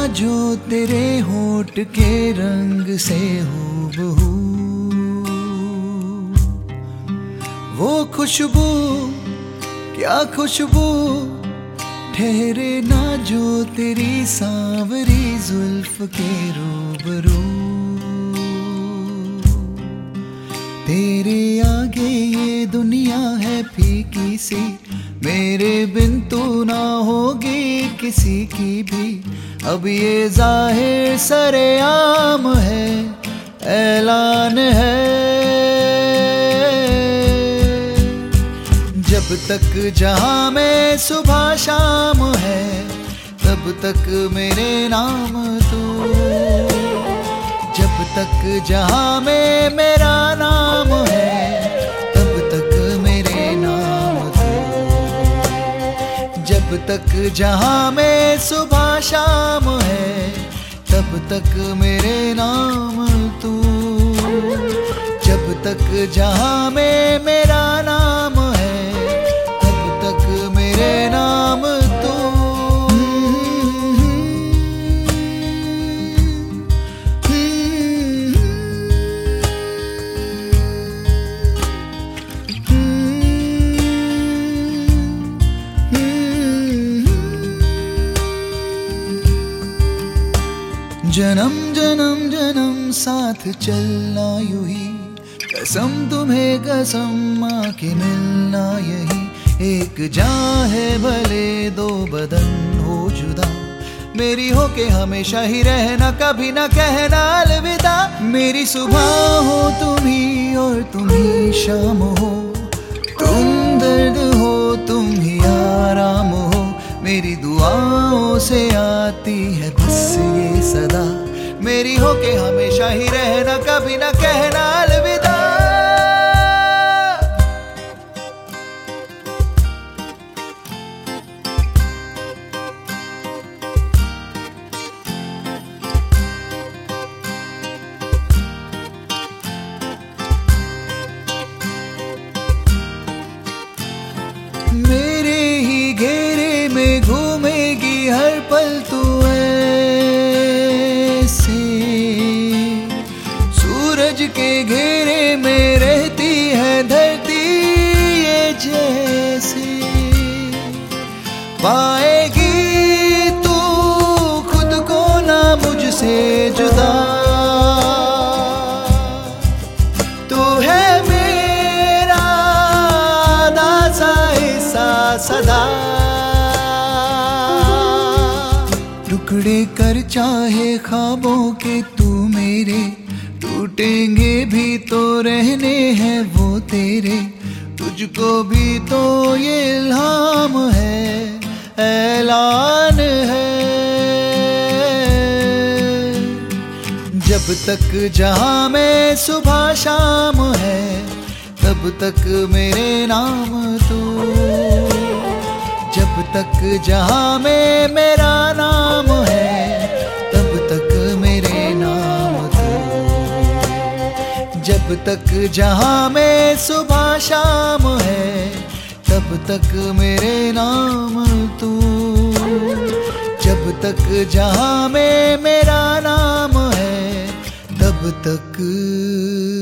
जो तेरे होठ के रंग से हूबहू, वो खुशबू क्या खुशबू ठहरे ना जो तेरी सांवरी जुल्फ के रूबरू। तेरे आगे ये दुनिया है फीकी सी, मेरे बिन तू ना होगी किसी की भी। अब ये जाहिर सरेआम है, ऐलान है, जब तक जहां में सुबह शाम है तब तक मेरे नाम तू। जब तक जहां में मेरा नाम है तब तक मेरे नाम तू। जब तक जहां में सुबह शाम है तब तक मेरे नाम तू। जब तक जहां में मेरा नाम है तब तक मेरे नाम तू। जन्म जन्म जन्म साथ चलना यूं ही, कसम तुम्हें कसम माँ के मिलना यही। एक जान है भले दो बदन हो जुदा, मेरी हो के हमेशा ही रहना, कभी ना कहना अलविदा। मेरी सुबह हो तुम ही और तुम ही शाम हो, तुम दर्द हो तुम ही आराम हो। मेरी दुआओं से आती है बस ये सदा, मेरी हो के हमेशा ही रहना, कभी ना कहना अलविदा। मेरे ही घेरे में घूमेगी हर पल तू ऐसे, सूरज के घेरे में रहती है धरती ये जैसे। पाएगी तू खुद को ना मुझसे जुदा, तू है मेरा दासा ऐसा सदा। टुकड़े कर चाहे ख्वाबों के तू मेरे, टूटेंगे भी तो रहने हैं वो तेरे। तुझको भी तो ये इल्हाम है, ऐलान है, जब तक जहां में सुबह शाम है तब तक मेरे नाम तू। जब तक जहां में मेरा नाम है तब तक मेरे नाम तू। जब तक जहां में सुबह शाम है तब तक मेरे नाम तू। जब तक जहां में मेरा नाम है तब तक